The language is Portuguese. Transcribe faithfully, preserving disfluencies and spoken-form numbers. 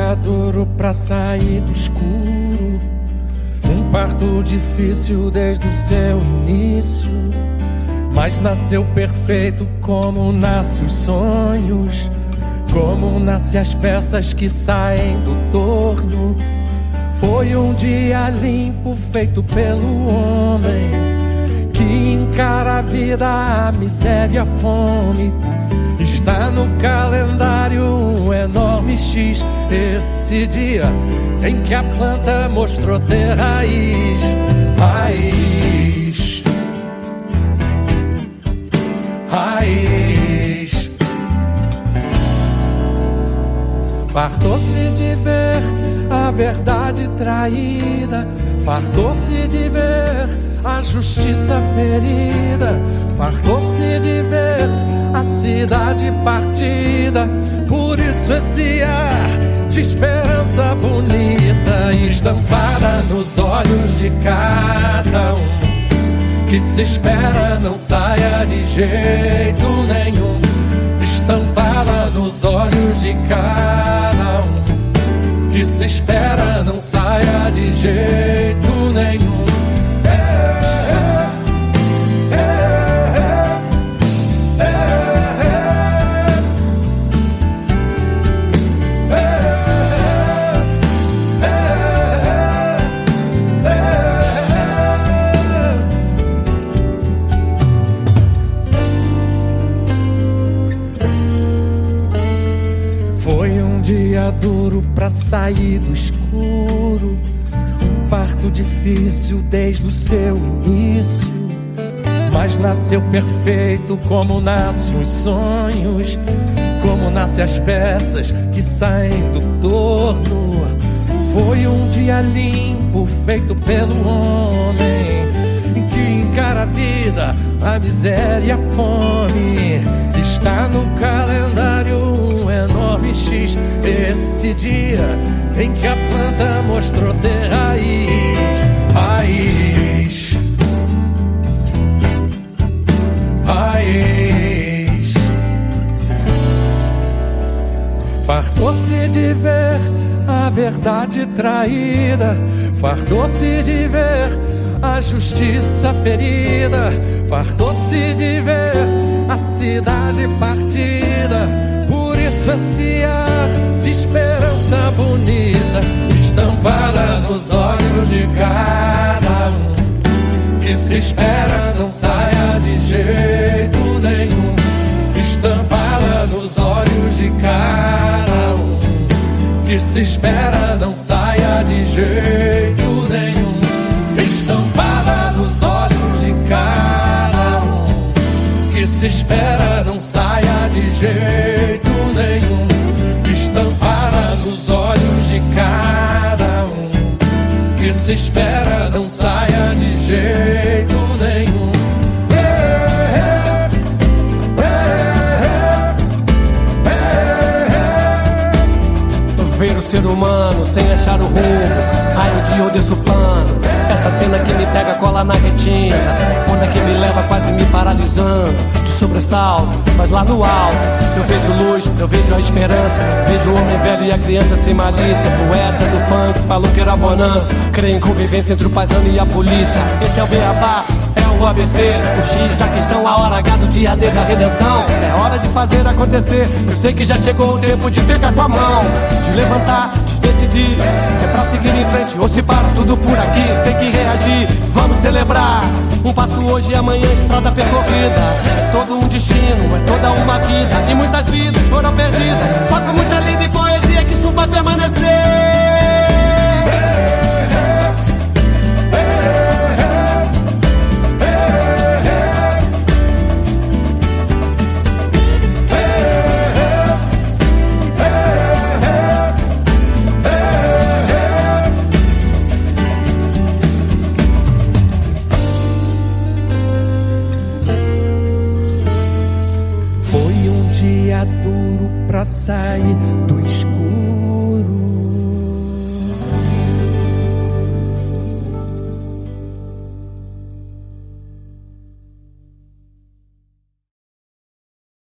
dia duro pra sair do escuro, um parto difícil desde o seu início, mas nasceu perfeito como nascem os sonhos, como nascem as peças que saem do torno. Foi um dia limpo feito pelo homem, que encara a vida, a miséria e a fome. Está no calendário um enorme X, esse dia em que a planta mostrou ter raiz. Raiz, raiz. Fartou-se de ver a verdade traída, fartou-se de ver a justiça ferida, fartou-se de ver a cidade partida. Por isso esse ar de esperança bonita, estampada nos olhos de cada um, que se espera não saia de jeito nenhum. Estampada nos olhos de cada um, que se espera não saia de jeito nenhum. Duro pra sair do escuro, um parto difícil desde o seu início, mas nasceu perfeito como nascem os sonhos, como nascem as peças que saem do torno. Foi um dia limpo feito pelo homem, que encara a vida, a miséria e a fome. Está no calendário um enorme X, esse dia em que a planta mostrou ter raiz. Raiz, raiz. Fartou-se de ver a verdade traída, fartou-se de ver a justiça ferida, fartou-se de ver a cidade partida. Por isso esse ar de esperança bonita, estampada nos olhos de cada um, que se espera não saia de jeito nenhum. Estampada nos olhos de cada um, que se espera não saia de jeito nenhum. Estampada nos olhos de cada um, que se espera não saia de jeito nenhum. Estampada nos olhos de cada um, que se espera não saia de jeito nenhum. Ver o ser humano sem achar o rumo, raio de eu desço o pano. Essa cena que me pega cola na retina, onda que me leva quase me paralisando. De sobressalto, mas lá no alto eu vejo luz, eu vejo a esperança. Vejo o homem velho e a criança sem malícia. Poeta do funk falou que era bonança. Creio em convivência entre o paisano e a polícia. Esse é o beabá, é o A B C, o X da questão, a hora H do dia D da redenção. É hora de fazer acontecer. Eu sei que já chegou o tempo de pegar com a mão, de levantar, de decidir se é pra seguir em frente ou se para tudo por aqui. Tem que reagir, vamos celebrar. Um passo hoje e amanhã estrada percorrida. É todo um destino, é toda uma vida, e muitas vidas foram perdidas. Só com muita lida e poesia que isso vai permanecer. Pra sair do escuro,